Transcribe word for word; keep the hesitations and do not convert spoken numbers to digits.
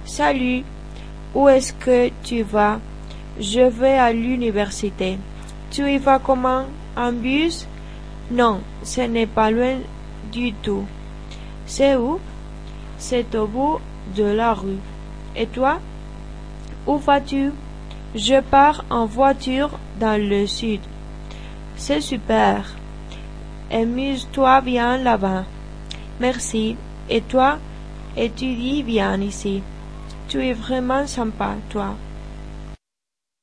Salut, où est-ce que tu vas? Je vais à l'université. Tu y vas comment? En bus? Non, ce n'est pas loin du tout. C'est où? C'est au bout de la rue. Et toi? Où vas-tu? Je pars en voiture dans le sud. C'est super. Amuse-toi bien là-bas. Merci. Et toi? Étudie bien ici. Tu es vraiment sympa, toi.